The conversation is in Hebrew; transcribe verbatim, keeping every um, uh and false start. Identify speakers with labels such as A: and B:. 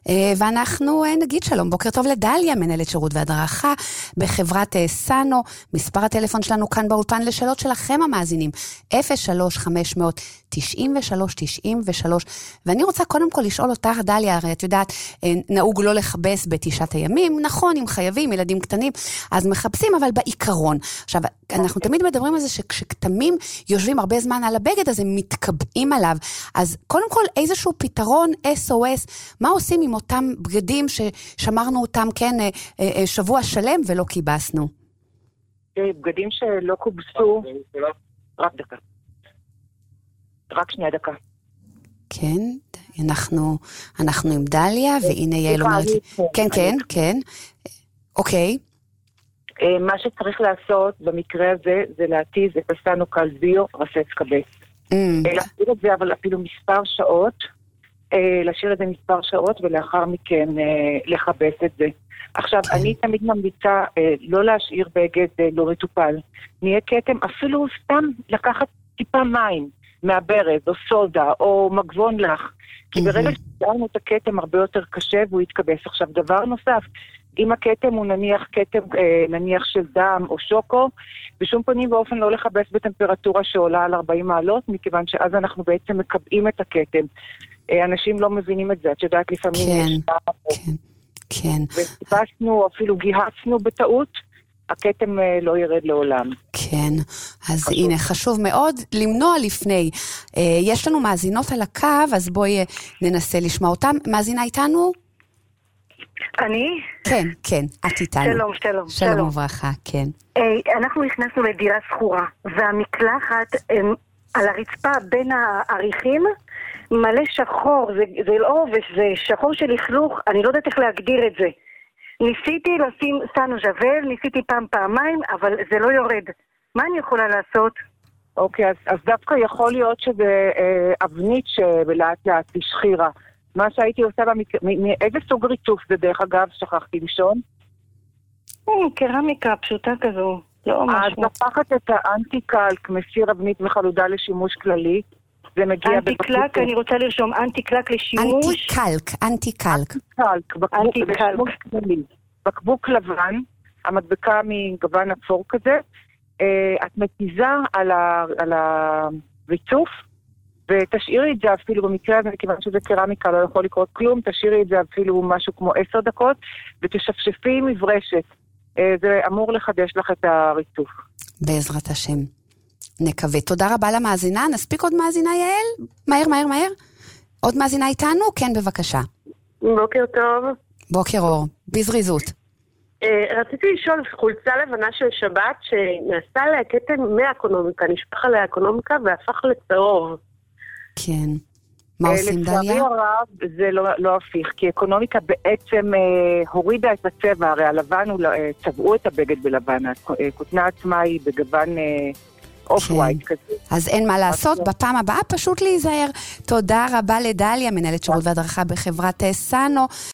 A: ואנחנו נגיד שלום, בוקר טוב לדליה, מנהלת שירות והדרכה בחברת סאנו. מספר הטלפון שלנו כאן באולפן לשאלות שלכם המאזינים, אפס שלוש חמש מאות תשעים ושלוש תשעים ושלוש. ואני רוצה קודם כל לשאול אותך, דליה, הרי את יודעת, נהוג לא לחבס בתשעת הימים, נכון, אם חייבים, ילדים קטנים, אז מחבסים, אבל בעיקרון. עכשיו, אנחנו תמיד מדברים על זה שכשכתמים יושבים הרבה זמן על הבגד, אז הם מתקבעים עליו. אז קודם כל, איזשהו פתרון אס או אס, מה עושים עם אותם בגדים ששמרנו אותם, כן, שבוע שלם ולא קיבסנו?
B: בגדים שלא קובסו, רק דקה. רק שנייה דקה.
A: כן, אנחנו, אנחנו עם דליה, והנה יעל אומרת לי, כן, כן, כן, אוקיי.
B: מה שצריך לעשות במקרה הזה, זה להתיז את הסאנו קל ביו, רסס קבס. להשאיר את זה, אבל אפילו מספר שעות, להשאיר את זה מספר שעות, ולאחר מכן לחבס את זה. עכשיו, אני תמיד ממליצה לא להשאיר בגד לא מטופל. נהיה כתם, אפילו סתם לקחת טיפה מים מהברז, או סודה, או מגבון לך. כי ברגע ששארנו את הכתם הרבה יותר קשה, והוא יתקבס. עכשיו, דבר נוסף, אם הכתם הוא נניח כתם, נניח של דם או שוקו, בשום פנים ואופן לא לחבס בטמפרטורה שעולה על ארבעים מעלות, מכיוון שאז אנחנו בעצם מקבעים את הכתם. אנשים לא מבינים את זה, את יודעת לפעמים...
A: כן, כן, כן.
B: וטיפסנו, אפילו גיהצנו בטעות, הכתם לא ירד לעולם.
A: כן, אז חשוב. הנה, חשוב מאוד למנוע לפני. יש לנו מאזינות על הקו, אז בואי ננסה לשמוע אותם. מאזינה איתנו?
C: אני?
A: כן, כן, את איתנו.
C: שלום, שלום.
A: שלום וברכה, כן.
C: אנחנו נכנסנו לדירה סחורה, והמקלחת על הרצפה בין העריכים, מלא שחור, זה, זה לא עובש, זה שחור של לכלוך, אני לא יודעת איך להגדיר את זה. ניסיתי לשים סאנו ז'בל, ניסיתי פעם פעמיים, אבל זה לא יורד. מה אני יכולה לעשות?
B: אוקיי, אז, אז דווקא יכול להיות שזה אה, אבנית שבלאט לאט תשחירה. מה שהייתי עושה במקרה, מאיזה סוג ריצוף זה דרך אגב, שכחתי לישון?
C: קרמיקה פשוטה כזו, לא משהו.
B: אז נפחת את האנטי-קלק, מסיר אבנית וחלודה לשימוש כללי.
C: אנטי-קלק, אני רוצה לרשום אנטי-קלק לשימוש.
A: אנטי-קלק, אנטי-קלק.
B: אנטי-קלק, בקבוק לבן, המדבקה מגוון אפור כזה, את מתיזה על הריצוף, ותשאירי את זה אפילו במקרה הזה, כיוון שזה קרמיקה, לא יכול לקרות כלום, תשאירי את זה אפילו משהו כמו עשר דקות, ותשפשפי עם מברשת. זה אמור לחדש לך את הריצוף.
A: בעזרת השם. נקווה. תודה רבה למאזינה. נספיק עוד מאזינה, יעל? מהר, מהר, מהר. עוד מאזינה איתנו? כן, בבקשה.
D: בוקר טוב.
A: בוקר אור. בזריזות.
D: רציתי לשאול, חולצה לבנה של שבת שנעשה עליה כתם מהאקונומיקה, נשפך עליה אקונומיקה והפך לצהוב.
A: כן. מה עושים, דליה?
B: לצערי הרב זה לא, לא הפיך, כי אקונומיקה בעצם אה, הורידה את הצבע, הרי הלבן, אה, צבעו את הבגד בלבן, הכותנה עצמה היא בגוון... אה,
A: כן. אז אין מה לעשות, בפעם הבאה פשוט להיזהר. תודה רבה לדליה, מנהלת שירות והדרכה בחברת סאנו.